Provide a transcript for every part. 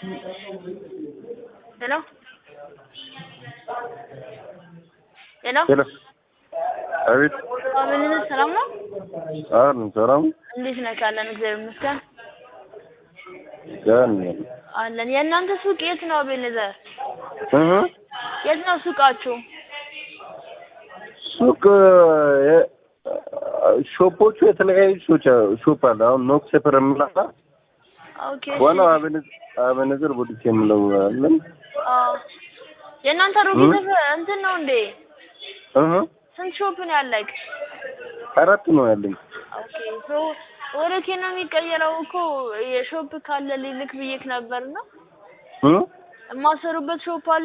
Hello? Hello? Hello. አቤት። ምን ሰላም ነው? ሰላም። እንዴት ነህ? ካለን እግዚአብሔር ይመስገን ያን አለን። የእናንተ ሱቅ የት ነው አቤኔዘር? እህ የት ነው ሱቃችሁ? ሱቅ ሾፖቹ የተለያዩ ሾፕ አለ። አሁን ኖክ ሴፐር የምንላታ ኦኬ። ዋናው አቤኔዘር ቦዲስ የምለው አለን። የእናንተ ሮጊት እንትን ነው እንዴ? ስንት ሾፕ ነው ያለክ? 4 ነው ያለኝ። ኦኬ ሶ ወደ ኬና የሚቀየረው እኮ የሾፕ ካለ ሊልክ ብዬክ ነበርና የማሰሩበት ሾፕ አለ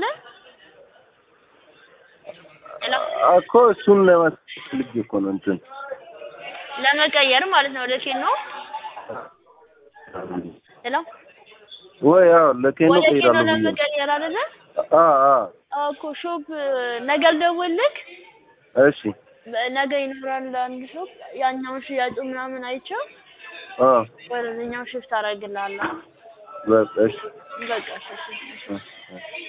እኮ እሱን ለማስፈልግ እኮ ነው እንትን ለመቀየር ማለት ነው። ወደ ኬን ነው ሄሎ ወይ ያው ለኬን ነው ወደ ኬን ነው ይላል ለመቀየር አይደለ? እኮ ሾፕ ነገ ልደውልልክ። እሺ ነገ ይኖራል አንድ ሾፕ ያኛውን ሽያጩ ምናምን አይቼው ወደኛው ሽፍት አደርግልሃለሁ። በቃ እሺ በቃ እሺ